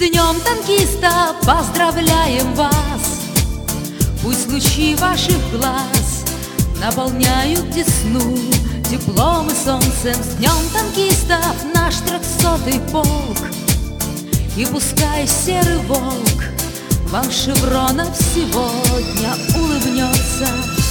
Днем танкиста поздравляем вас! Пусть лучи ваших глаз наполняют весну теплом и солнцем. С днем танкистов наш 300-й полк, и пускай серый волк вам шевронов сегодня улыбнется.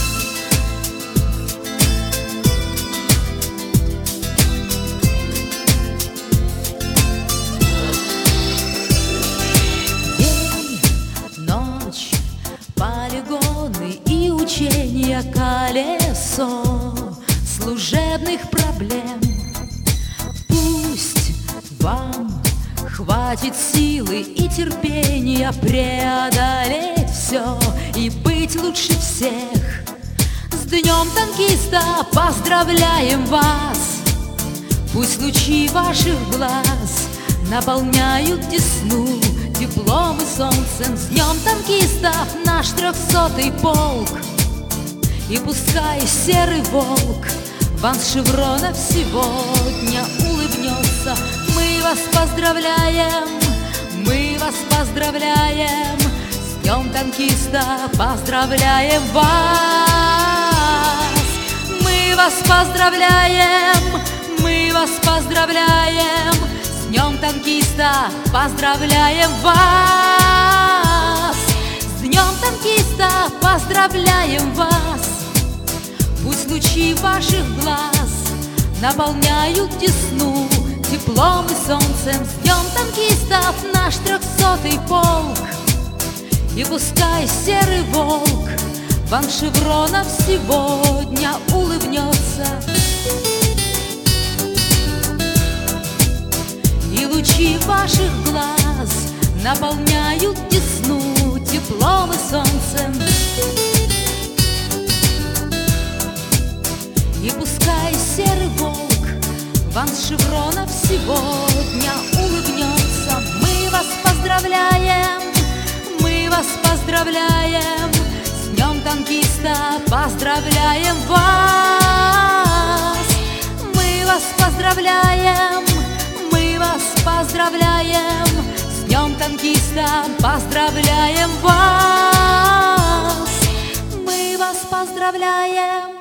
Полигоны и учения, колесо служебных проблем. Пусть вам хватит силы и терпения преодолеть все и быть лучше всех. С Днем танкиста поздравляем вас! Пусть лучи ваших глаз наполняют весну теплом и солнцем. С Днем танкистов наш 300-й полк, и пускай серый волк вам с шевронов сегодня улыбнется. Мы вас поздравляем, мы вас поздравляем, с Днем танкиста поздравляем вас. Мы вас поздравляем, мы вас поздравляем, с Днем танкиста поздравляем вас! С Днем танкиста поздравляем вас! Пусть лучи ваших глаз наполняют весну теплом и солнцем. С Днем танкистов наш 300-й полк, и пускай серый волк вам шевронов сегодня улыбнется. Лучи ваших глаз наполняют весну теплом и солнцем. И пускай серый волк вам с шевронов сегодня улыбнется. Мы вас поздравляем, мы вас поздравляем, с Днем танкиста поздравляем вас. Мы вас поздравляем, вас поздравляем, с Днем танкиста поздравляем вас. Мы вас поздравляем.